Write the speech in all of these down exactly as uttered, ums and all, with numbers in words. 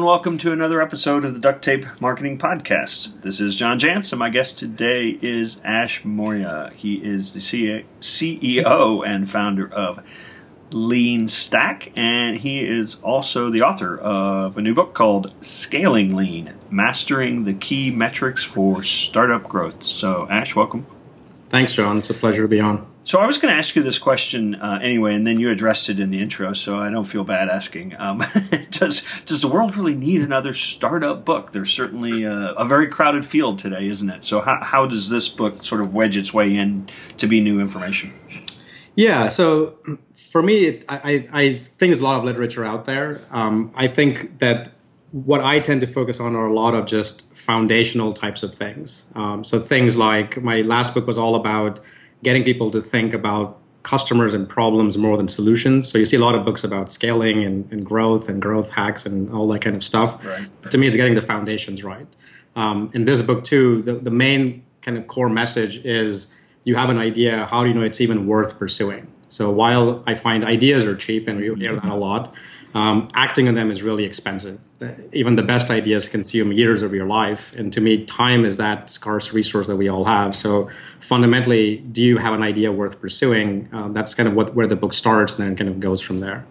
and welcome to another episode of the Duct Tape Marketing Podcast. This is John Jantsch, and my guest today is Ash Maurya. He is the C E O and founder of Lean Stack, and he is also the author of a new book called Scaling Lean, Mastering the Key Metrics for Startup Growth. So, Ash, welcome. Thanks, John. It's a pleasure to be on. So I was going to ask you this question uh, anyway, and then you addressed it in the intro, so I don't feel bad asking. Um, does does the world really need another startup book? There's certainly a, a very crowded field today, isn't it? So how, how does this book sort of wedge its way in to be new information? Yeah, so for me, I, I think there's a lot of literature out there. Um, I think that what I tend to focus on are a lot of just foundational types of things. Um, so things like my last book was all about getting people to think about customers and problems more than solutions. So you see a lot of books about scaling and, and growth and growth hacks and all that kind of stuff. Right. To me, it's getting the foundations right. Um, in this book, too, the, the main kind of core message is you have an idea, how do you know it's even worth pursuing? So while I find ideas are cheap, and we hear that a lot, um, acting on them is really expensive. Even the best ideas consume years of your life. And to me, time is that scarce resource that we all have. So fundamentally, do you have an idea worth pursuing? Um, that's kind of what where the book starts and then kind of goes from there.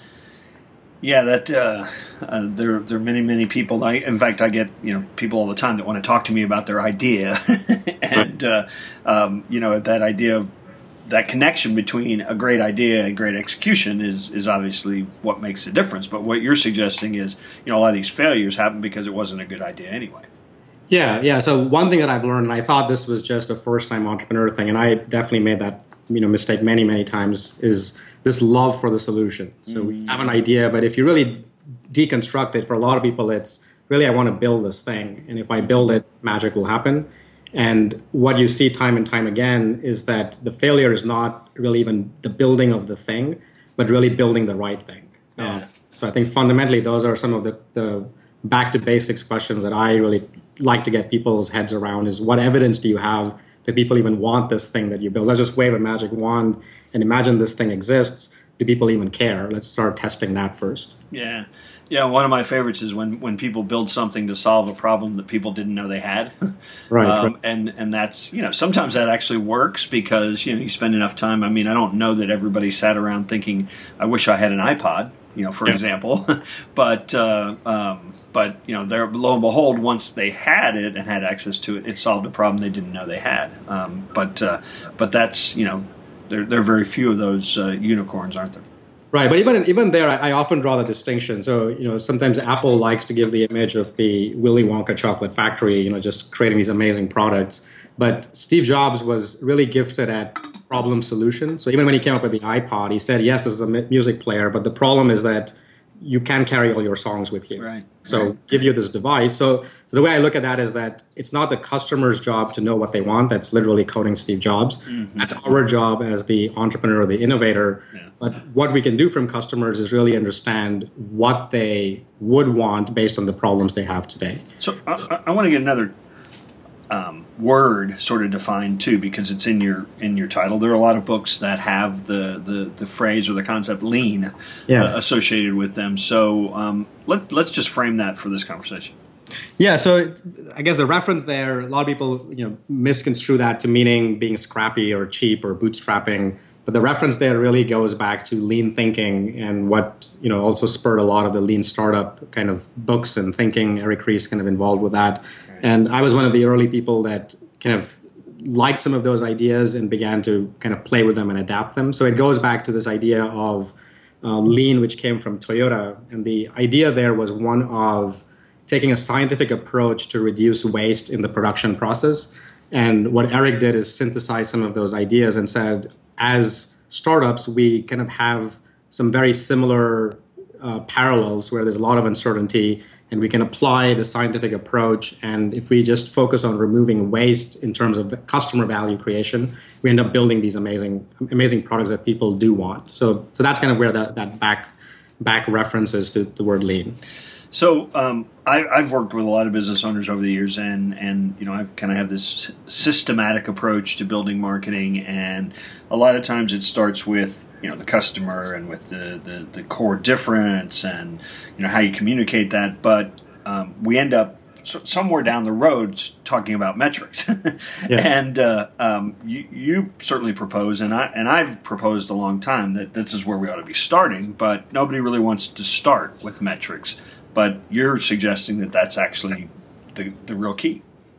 Yeah, that uh, uh, there there are many many people. I, in fact, I get you know people all the time that want to talk to me about their idea, and uh, um, you know that idea of that connection between a great idea and great execution is is obviously what makes the difference. But what you're suggesting is, you know, a lot of these failures happen because it wasn't a good idea anyway. Yeah, yeah. So one thing that I've learned, and I thought this was just a first-time entrepreneur thing, and I definitely made that you know mistake many, many times, is this love for the solution. So mm-hmm. we have an idea, but if you really deconstruct it, for a lot of people, it's really, I want to build this thing, and if I build it, magic will happen. And what you see time and time again is that the failure is not really even the building of the thing, but really building the right thing. Yeah. Uh, so I think fundamentally those are some of the, the back to basics questions that I really like to get people's heads around is what evidence do you have that people even want this thing that you build? Let's just wave a magic wand and imagine this thing exists. Do people even care? Let's start testing that first. Yeah. Yeah, one of my favorites is when, when people build something to solve a problem that people didn't know they had. Right, um, right. And and that's, you know, sometimes that actually works because, you know, you spend enough time. I mean, I don't know that everybody sat around thinking, I wish I had an iPod, you know, for yeah. example. but, uh, um, but you know, there, lo and behold, once they had it and had access to it, it solved a problem they didn't know they had. Um, but uh, but that's, you know, there, there are very few of those uh, unicorns, aren't there? Right, but even even there, I, I often draw the distinction. So, you know, sometimes Apple likes to give the image of the Willy Wonka chocolate factory, you know, just creating these amazing products. But Steve Jobs was really gifted at problem solution. So even when he came up with the iPod, he said, yes, this is a music player, but the problem is that you can't carry all your songs with you. Right. So right. give you this device. So, so the way I look at that is that it's not the customer's job to know what they want. That's literally coding Steve Jobs. Mm-hmm. That's our job as the entrepreneur, the innovator. Yeah. But what we can do from customers is really understand what they would want based on the problems they have today. So I, I want to get another um, word sort of defined too, because it's in your in your title. There are a lot of books that have the the, the phrase or the concept lean yeah. uh, associated with them. So um, let let's just frame that for this conversation. Yeah, so I guess the reference there, a lot of people you know misconstrue that to meaning being scrappy or cheap or bootstrapping. But the reference there really goes back to lean thinking and what you know also spurred a lot of the lean startup kind of books and thinking. Eric Ries kind of involved with that. And I was one of the early people that kind of liked some of those ideas and began to kind of play with them and adapt them. So it goes back to this idea of uh, lean, which came from Toyota. And the idea there was one of taking a scientific approach to reduce waste in the production process. And what Eric did is synthesize some of those ideas and said, as startups, we kind of have some very similar uh, parallels where there's a lot of uncertainty, and we can apply the scientific approach. And if we just focus on removing waste in terms of customer value creation, we end up building these amazing, amazing products that people do want. So, so that's kind of where that, that back back references to the word lean. So um, I, I've worked with a lot of business owners over the years, and, and you know I've kind of have this systematic approach to building marketing, and a lot of times it starts with you know the customer and with the, the, the core difference, and you know how you communicate that. But um, we end up somewhere down the road talking about metrics, yeah. and uh, um, you, you certainly propose, and I and I've proposed a long time that this is where we ought to be starting, but nobody really wants to start with metrics. But you're suggesting that that's actually the, the real key.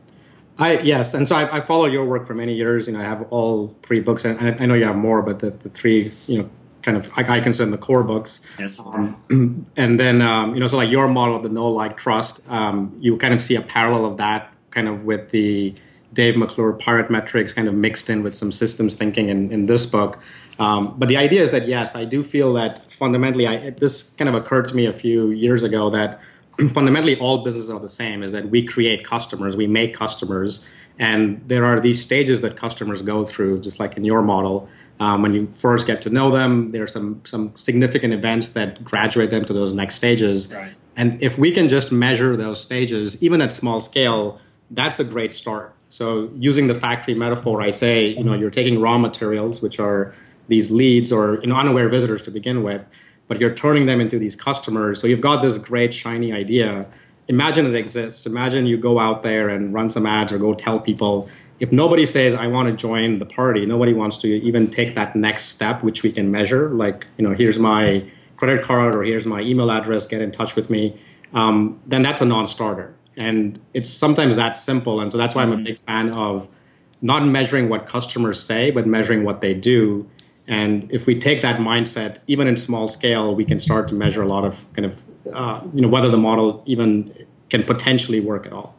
I yes, and so I, I followed your work for many years. You know, I have all three books, and I, I know you have more, but the, the three, you know, kind of I, I consider the core books. Yes. Um, and then um, you know, so like your model of the know, like, trust, um, you kind of see a parallel of that, kind of with the Dave McClure Pirate Metrics, kind of mixed in with some systems thinking in, in this book. Um, but the idea is that, yes, I do feel that fundamentally, I, this kind of occurred to me a few years ago, that fundamentally all businesses are the same, is that we create customers, we make customers, and there are these stages that customers go through, just like in your model. Um, when you first get to know them, there are some, some significant events that graduate them to those next stages. Right. And if we can just measure those stages, even at small scale, that's a great start. So using the factory metaphor, I say, you know, you're taking raw materials, which are these leads or you know unaware visitors to begin with, but you're turning them into these customers. So you've got this great shiny idea. Imagine it exists. Imagine you go out there and run some ads or go tell people. If nobody says, I want to join the party, nobody wants to even take that next step, which we can measure. Like, you know, here's my credit card or here's my email address, get in touch with me. Um, then that's a non-starter. And it's sometimes that simple. And so that's why I'm a big fan of not measuring what customers say, but measuring what they do. And if we take that mindset, even in small scale, we can start to measure a lot of kind of, uh, you know, whether the model even can potentially work at all.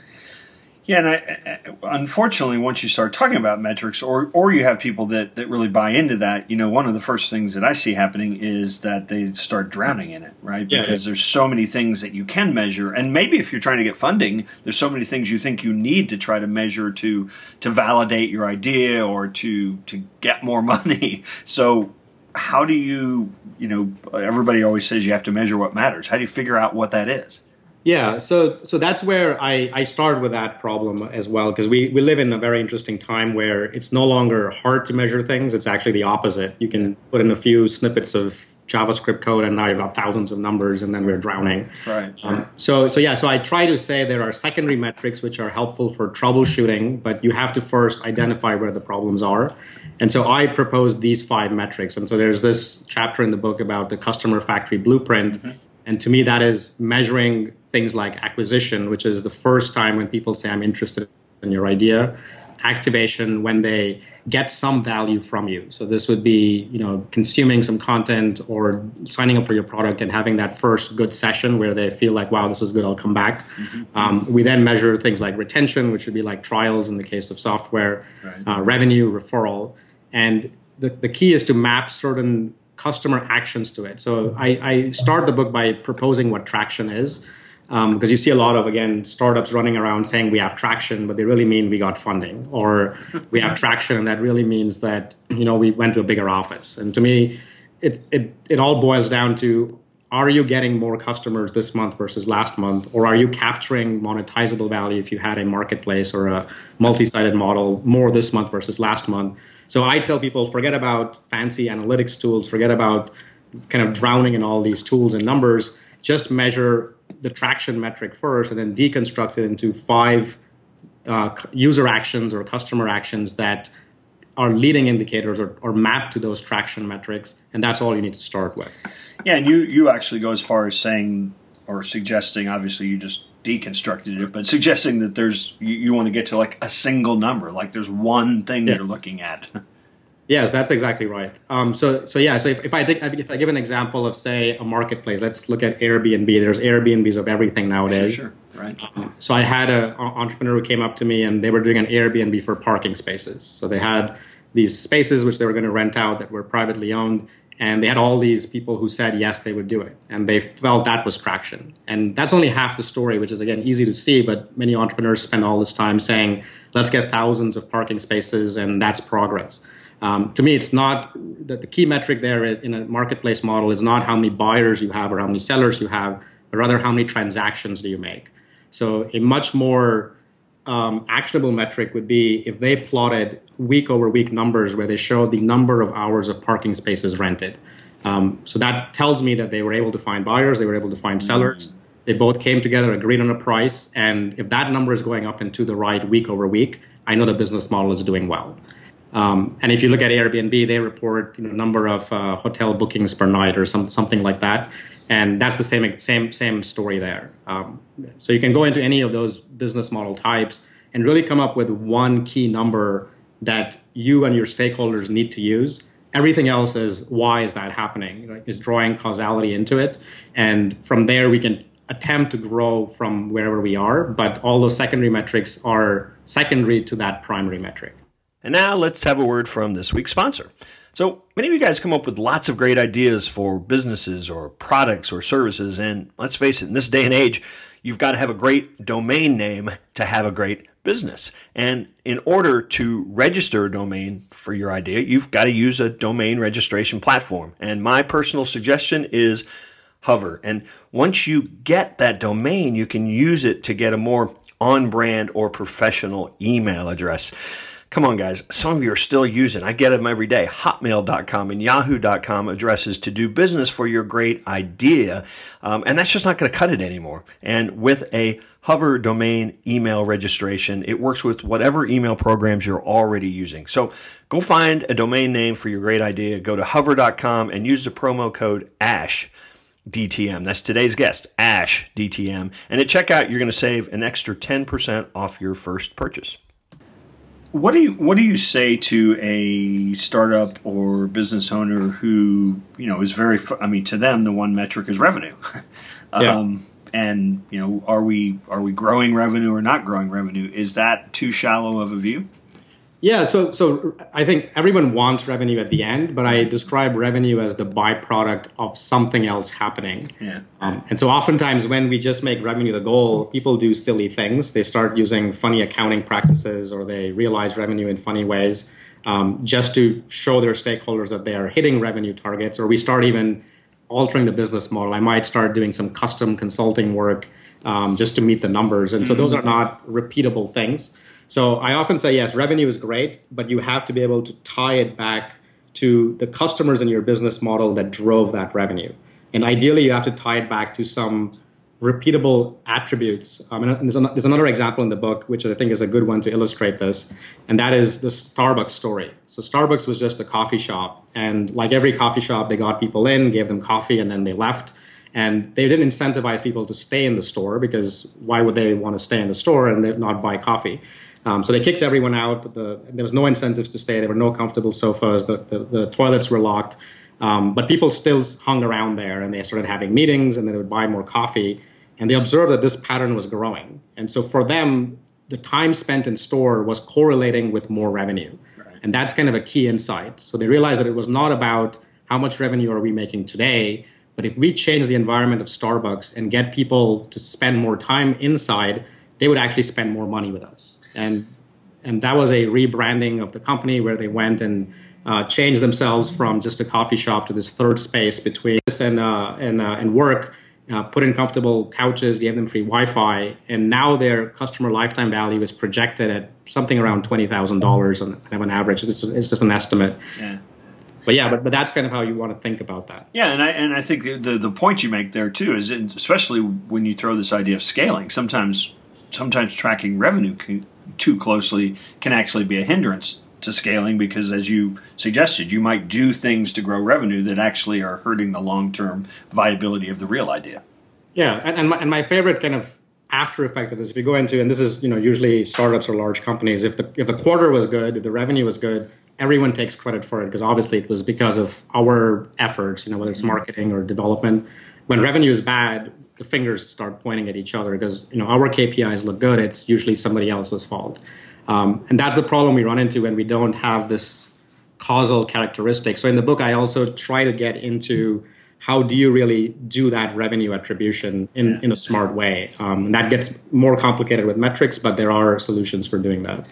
Yeah, and I, unfortunately, once you start talking about metrics, or or you have people that, that really buy into that, you know, one of the first things that I see happening is that they start drowning in it, right? Yeah, because yeah. there's so many things that you can measure, and maybe if you're trying to get funding, there's so many things you think you need to try to measure to to validate your idea or to to get more money. So how do you, you know, everybody always says you have to measure what matters. How do you figure out what that is? Yeah, so so that's where I, I start with that problem as well, because we, we live in a very interesting time where it's no longer hard to measure things. It's actually the opposite. You can put in a few snippets of JavaScript code and now you've got thousands of numbers and then we're drowning. Right. Um, so, so yeah, so I try to say there are secondary metrics which are helpful for troubleshooting, but you have to first identify where the problems are. And so I propose these five metrics. And so there's this chapter in the book about the customer factory blueprint. Mm-hmm. And to me, that is measuring things like acquisition, which is the first time when people say, I'm interested in your idea. Activation, when they get some value from you. So this would be, you know, consuming some content or signing up for your product and having that first good session where they feel like, wow, this is good, I'll come back. Mm-hmm. Um, we then measure things like retention, which would be like trials in the case of software, right. uh, revenue, referral. And the, the key is to map certain customer actions to it. So I, I start the book by proposing what traction is, um, because you see a lot of, again, startups running around saying we have traction, but they really mean we got funding, or we have traction, and that really means that, you know, we went to a bigger office. And to me, it's, it it all boils down to, are you getting more customers this month versus last month, or are you capturing monetizable value if you had a marketplace or a multi-sided model more this month versus last month? So I tell people, forget about fancy analytics tools, forget about kind of drowning in all these tools and numbers, just measure the traction metric first and then deconstruct it into five uh, user actions or customer actions that are leading indicators or, or map to those traction metrics, and that's all you need to start with. Yeah, and you, you actually go as far as saying or suggesting, obviously you just deconstructed it, but suggesting that there's you, you want to get to like a single number, like there's one thing yes. you're looking at. Yes, that's exactly right. Um, so, so yeah. So if, if I think, if I give an example of, say, a marketplace, let's look at Airbnb. There's Airbnbs of everything nowadays. Sure, sure. Right. Um, so I had an entrepreneur who came up to me, and they were doing an Airbnb for parking spaces. So they had these spaces which they were going to rent out that were privately owned. And they had all these people who said, yes, they would do it. And they felt that was traction. And that's only half the story, which is, again, easy to see. But many entrepreneurs spend all this time saying, let's get thousands of parking spaces, and that's progress. Um, to me, it's not that the key metric there in a marketplace model is not how many buyers you have or how many sellers you have, but rather how many transactions do you make. So a much more um, actionable metric would be if they plotted week over week numbers where they showed the number of hours of parking spaces rented. Um, so that tells me that they were able to find buyers, they were able to find sellers. They both came together, agreed on a price. And if that number is going up and to the right week over week, I know the business model is doing well. Um, and if you look at Airbnb, they report you know number of uh, hotel bookings per night or some, something like that. And that's the same same same story there. Um, so you can go into any of those business model types and really come up with one key number that you and your stakeholders need to use. Everything else is why is that happening? Right? Is drawing causality into it. And from there, we can attempt to grow from wherever we are. But all those secondary metrics are secondary to that primary metric. And now let's have a word from this week's sponsor. So many of you guys come up with lots of great ideas for businesses or products or services. And let's face it, in this day and age, you've got to have a great domain name to have a great business. And in order to register a domain for your idea, you've got to use a domain registration platform. And my personal suggestion is Hover. And once you get that domain, you can use it to get a more on-brand or professional email address. Come on, guys. Some of you are still using, I get them every day, hotmail dot com and yahoo dot com addresses to do business for your great idea. Um, and that's just not going to cut it anymore. And with a Hover domain email registration, it works with whatever email programs you're already using. So go find a domain name for your great idea. Go to hover dot com and use the promo code ASH. D T M. That's today's guest, Ash D T M. And at checkout, you're going to save an extra ten percent off your first purchase. What do you what do you say to a startup or business owner who, you know, is very, I mean, to them, the one metric is revenue. Yeah. um, and, you know, are we are we growing revenue or not growing revenue? Is that too shallow of a view? Yeah, so so I think everyone wants revenue at the end, but I describe revenue as the byproduct of something else happening. Yeah. Um, and so oftentimes when we just make revenue the goal, people do silly things. They start using funny accounting practices or they realize revenue in funny ways um, just to show their stakeholders that they are hitting revenue targets, or we start even altering the business model. I might start doing some custom consulting work um, just to meet the numbers. And so those are not repeatable things. So I often say, yes, revenue is great, but you have to be able to tie it back to the customers in your business model that drove that revenue. And ideally, you have to tie it back to some repeatable attributes. Um, and there's, an, there's another example in the book, which I think is a good one to illustrate this, and that is the Starbucks story. So Starbucks was just a coffee shop, and like every coffee shop, they got people in, gave them coffee, and then they left. And they didn't incentivize people to stay in the store because why would they want to stay in the store and not buy coffee? Um, so they kicked everyone out. The, there was no incentives to stay. There were no comfortable sofas. The, the, the toilets were locked. Um, but people still hung around there, and they started having meetings, and then they would buy more coffee. And they observed that this pattern was growing. And so for them, the time spent in store was correlating with more revenue. Right. And that's kind of a key insight. So they realized that it was not about how much revenue are we making today, but if we change the environment of Starbucks and get people to spend more time inside, they would actually spend more money with us. And and that was a rebranding of the company where they went and uh, changed themselves from just a coffee shop to this third space between this and uh, and uh, and work. Uh, put in comfortable couches, gave them free Wi-Fi, and now their customer lifetime value is projected at something around twenty thousand dollars on, on average. It's, it's just an estimate. Yeah. But yeah, but, but that's kind of how you want to think about that. Yeah, and I and I think the the point you make there too is, especially when you throw this idea of scaling, sometimes sometimes tracking revenue can, too closely can actually be a hindrance to scaling, because as you suggested, you might do things to grow revenue that actually are hurting the long-term viability of the real idea. Yeah, and and my, and my favorite kind of after effect of this, if you go into, and this is, you know, usually startups or large companies, if the if the quarter was good, if the revenue was good, everyone takes credit for it because obviously it was because of our efforts, you know, whether it's marketing or development. When revenue is bad, the fingers start pointing at each other because, you know, our K P Is look good. It's usually somebody else's fault. Um, and that's the problem we run into when we don't have this causal characteristic. So in the book, I also try to get into how do you really do that revenue attribution in, in a smart way. Um, and that gets more complicated with metrics, but there are solutions for doing that.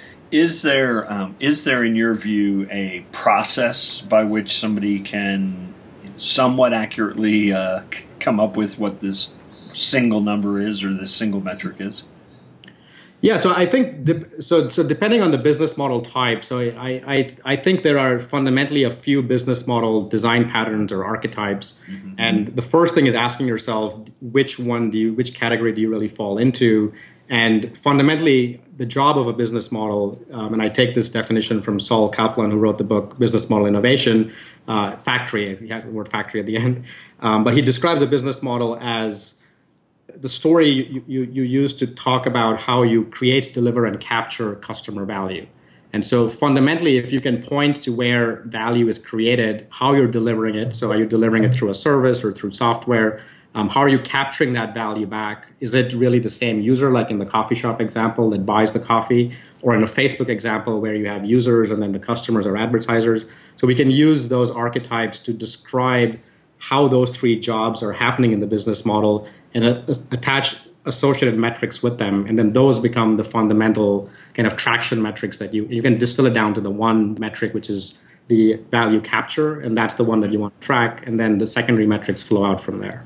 Is there, um, is there, in your view, a process by which somebody can somewhat accurately uh, come up with what this single number is or this single metric is? Yeah, so I think de- so. So depending on the business model type, so I, I I think there are fundamentally a few business model design patterns or archetypes, mm-hmm. and the first thing is asking yourself which one do you, which category do you really fall into, and fundamentally the job of a business model, um, and I take this definition from Saul Kaplan, who wrote the book Business Model Innovation, uh, Factory. He has the word factory at the end, um, but he describes a business model as the story you, you, you use to talk about how you create, deliver, and capture customer value. And so fundamentally, if you can point to where value is created, how you're delivering it, so are you delivering it through a service or through software, um, how are you capturing that value back? Is it really the same user, like in the coffee shop example that buys the coffee, or in a Facebook example where you have users and then the customers are advertisers? So we can use those archetypes to describe how those three jobs are happening in the business model and uh, attach associated metrics with them. And then those become the fundamental kind of traction metrics that you, you can distill it down to the one metric, which is the value capture. And that's the one that you want to track. And then the secondary metrics flow out from there.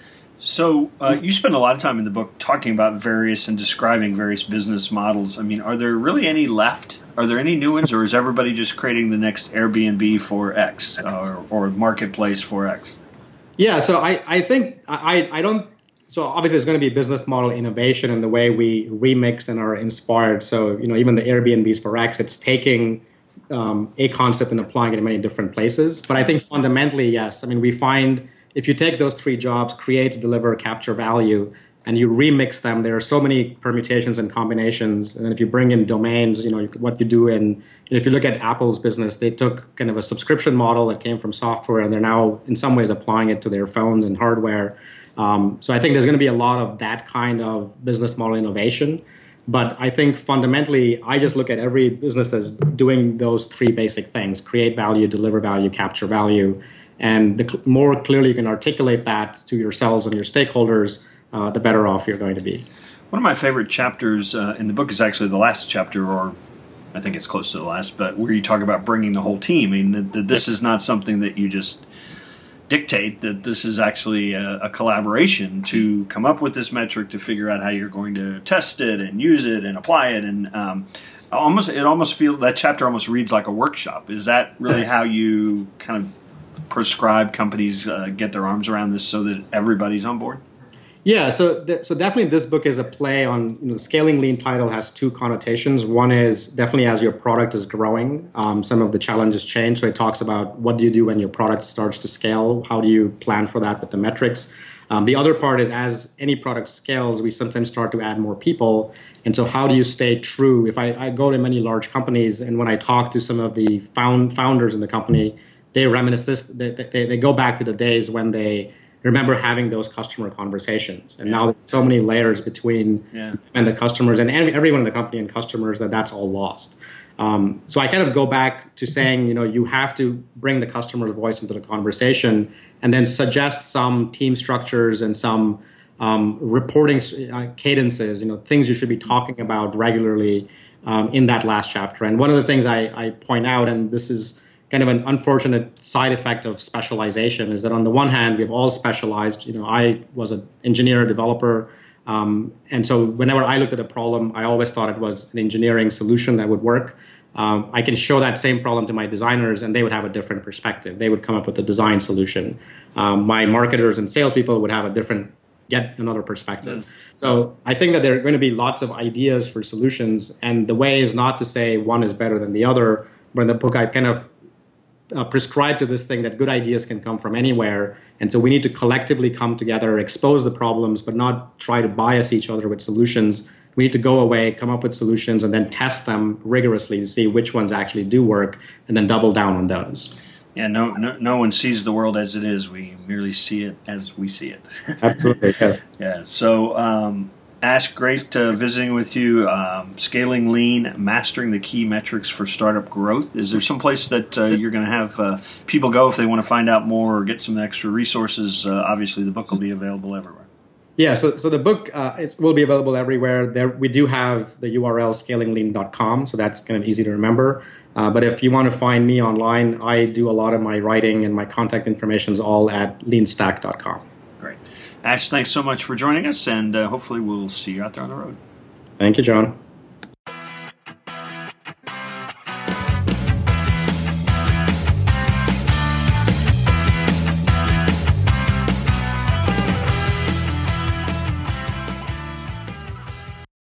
So uh, you spend a lot of time in the book talking about various and describing various business models. I mean, are there really any left? Are there any new ones, or is everybody just creating the next Airbnb for X or, or marketplace for X? Yeah, so I, I think I, I don't, so obviously there's going to be business model innovation in the way we remix and are inspired. So, you know, even the Airbnbs for X, it's taking um, a concept and applying it in many different places. But I think fundamentally, yes. I mean, we find if you take those three jobs, create, deliver, capture value, and you remix them, there are so many permutations and combinations. And then if you bring in domains, you know, what you do in, if you look at Apple's business, they took kind of a subscription model that came from software, and they're now in some ways applying it to their phones and hardware. Um, so I think there's going to be a lot of that kind of business model innovation. But I think fundamentally, I just look at every business as doing those three basic things: create value, deliver value, capture value. And the cl- more clearly you can articulate that to yourselves and your stakeholders, Uh, the better off you're going to be. One of my favorite chapters uh, in the book is actually the last chapter, or I think it's close to the last, but where you talk about bringing the whole team. I mean, that, that this is not something that you just dictate, that this is actually a, a collaboration to come up with this metric, to figure out how you're going to test it and use it and apply it. And um, almost, it almost feels, that chapter almost reads like a workshop. Is that really how you kind of prescribe companies uh, get their arms around this so that everybody's on board? Yeah, so th- so definitely this book is a play on, you know, the Scaling Lean title has two connotations. One is definitely as your product is growing, um, some of the challenges change. So it talks about what do you do when your product starts to scale? How do you plan for that with the metrics? Um, the other part is as any product scales, we sometimes start to add more people. And so how do you stay true? If I, I go to many large companies, and when I talk to some of the found founders in the company, they reminisce, they, they, they go back to the days when they remember having those customer conversations. And yeah. now there's so many layers between yeah. and the customers and everyone in the company and customers that that's all lost. Um, so I kind of go back to saying, you know, you have to bring the customer's voice into the conversation and then suggest some team structures and some um, reporting uh, cadences, you know, things you should be talking about regularly um, in that last chapter. And one of the things I, I point out, and this is kind of an unfortunate side effect of specialization, is that on the one hand, we've all specialized. You know, I was an engineer, developer, um, and so whenever I looked at a problem, I always thought it was an engineering solution that would work. Um, I can show that same problem to my designers, and they would have a different perspective. They would come up with a design solution. Um, my marketers and salespeople would have a different, yet another perspective. Mm. So I think that there are going to be lots of ideas for solutions, and the way is not to say one is better than the other. But in the book, I kind of Uh, prescribe to this thing that good ideas can come from anywhere. And so we need to collectively come together, expose the problems, but not try to bias each other with solutions. We need to go away, come up with solutions, and then test them rigorously to see which ones actually do work, and then double down on those. Yeah, no, no, no one sees the world as it is. We merely see it as we see it. Absolutely, yes. Yeah, so um, Ash, great uh, visiting with you. Um, Scaling Lean, Mastering the Key Metrics for Startup Growth. Is there some place that uh, you're going to have uh, people go if they want to find out more or get some extra resources? Uh, obviously, the book will be available everywhere. Yeah, so so the book uh, it will be available everywhere. There we do have the U R L scaling lean dot com, so that's kind of easy to remember. Uh, but if you want to find me online, I do a lot of my writing, and my contact information is all at lean stack dot com. Great. Ash, thanks so much for joining us, and uh, hopefully we'll see you out there on the road. Thank you, John.